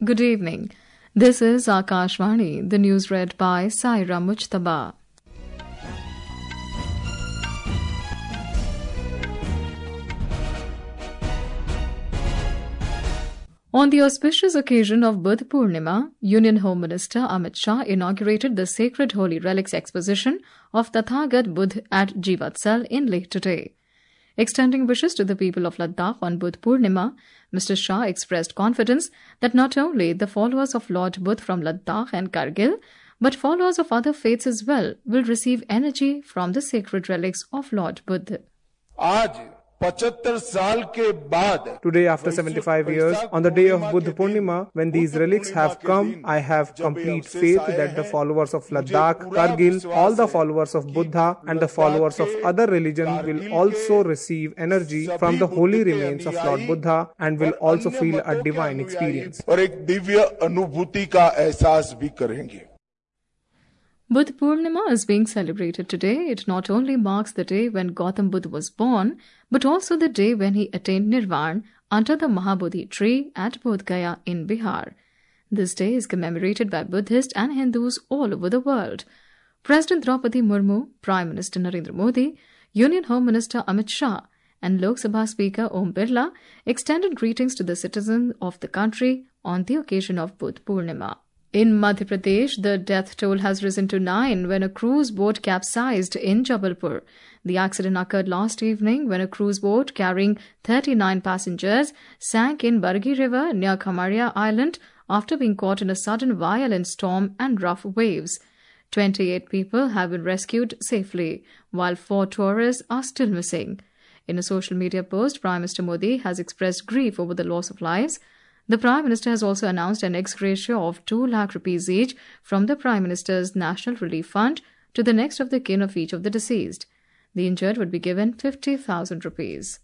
Good evening. This is Akashvani, the news read by Saira Mujtaba. On the auspicious occasion of Buddha Purnima, Union Home Minister Amit Shah inaugurated the Sacred Holy Relics Exposition of Tathagat Buddha at Jivatsal in Leh today. Extending wishes to the people of Ladakh on Buddha Purnima, Mr. Shah expressed confidence that not only the followers of Lord Buddha from Ladakh and Kargil, but followers of other faiths as well will receive energy from the sacred relics of Lord Buddha. Today, after 75 years, on the day of Buddha Purnima, when these relics have come, I have complete faith that the followers of Ladakh, Kargil, all the followers of Buddha and the followers of other religions will also receive energy from the holy remains of Lord Buddha and will also feel a divine experience. Buddha Purnima is being celebrated today. It not only marks the day when Gautam Buddha was born, but also the day when he attained Nirvana under the Mahabodhi tree at Bodh Gaya in Bihar. This day is commemorated by Buddhists and Hindus all over the world. President Draupadi Murmu, Prime Minister Narendra Modi, Union Home Minister Amit Shah, and Lok Sabha Speaker Om Birla extended greetings to the citizens of the country on the occasion of Buddha Purnima. In Madhya Pradesh, the death toll has risen to 9 when a cruise boat capsized in Jabalpur. The accident occurred last evening when a cruise boat carrying 39 passengers sank in Bargi River near Khamaria Island after being caught in a sudden violent storm and rough waves. 28 people have been rescued safely, while 4 tourists are still missing. In a social media post, Prime Minister Modi has expressed grief over the loss of lives. The Prime Minister has also announced an ex-gratia of 2 lakh rupees each from the Prime Minister's National Relief Fund to the next of the kin of each of the deceased. The injured would be given 50,000 rupees.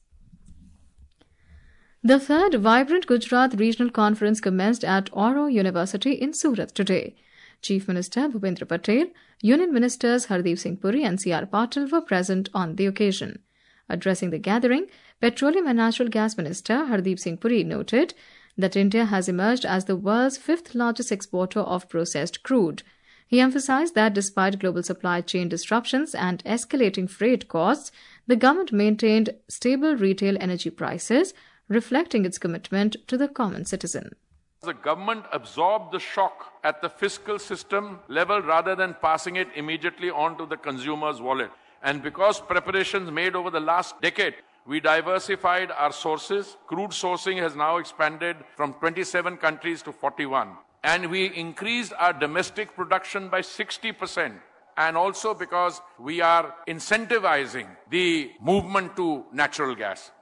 The 3rd Vibrant Gujarat Regional Conference commenced at Oro University in Surat today. Chief Minister Bhupendra Patel, Union Ministers Hardeep Singh Puri and C.R. Patil were present on the occasion. Addressing the gathering, Petroleum and Natural Gas Minister Hardeep Singh Puri noted that India has emerged as the world's 5th largest exporter of processed crude. He emphasized that despite global supply chain disruptions and escalating freight costs, the government maintained stable retail energy prices, reflecting its commitment to the common citizen. The government absorbed the shock at the fiscal system level rather than passing it immediately on to the consumer's wallet. And because preparations made over the last decade, we diversified our sources. Crude sourcing has now expanded from 27 countries to 41. And we increased our domestic production by 60%. And also because we are incentivizing the movement to natural gas.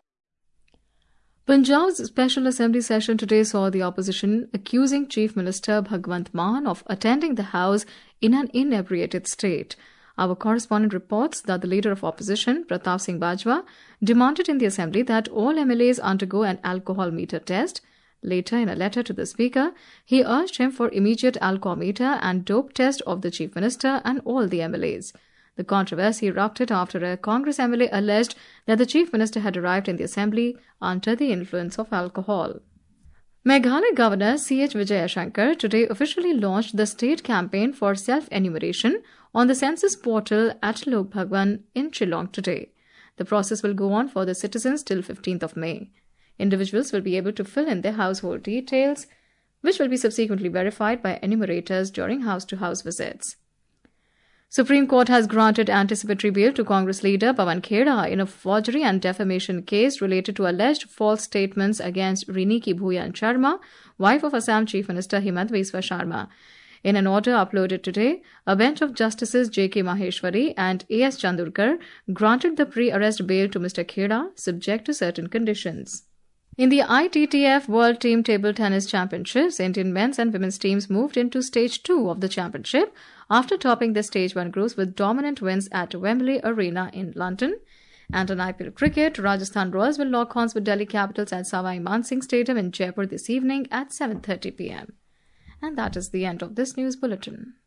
Punjab's Special Assembly session today saw the opposition accusing Chief Minister Bhagwant Mann of attending the House in an inebriated state. Our correspondent reports that the leader of opposition, Pratap Singh Bajwa, demanded in the assembly that all MLAs undergo an alcohol meter test. Later, in a letter to the speaker, he urged him for immediate alcohol meter and dope test of the chief minister and all the MLAs. The controversy erupted after a Congress MLA alleged that the chief minister had arrived in the assembly under the influence of alcohol. Meghalaya Governor C.H. Vijayashankar today officially launched the state campaign for self-enumeration on the census portal at Lok Bhagwan in Shillong today. The process will go on for the citizens till 15th of May. Individuals will be able to fill in their household details, which will be subsequently verified by enumerators during house-to-house visits. Supreme Court has granted anticipatory bail to Congress leader Pawan Kheda in a forgery and defamation case related to alleged false statements against Riniki Bhuyan Sharma, wife of Assam Chief Minister Himant Biswa Sharma. In an order uploaded today, a bench of Justices J.K. Maheshwari and A.S. Chandurkar granted the pre-arrest bail to Mr. Kheda, subject to certain conditions. In the ITTF World Team Table Tennis Championships, Indian men's and women's teams moved into Stage 2 of the championship after topping the Stage 1 groups with dominant wins at Wembley Arena in London. And in IPL cricket, Rajasthan Royals will lock horns with Delhi Capitals at Savai Mansingh Stadium in Jaipur this evening at 7:30 p.m. And that is the end of this news bulletin.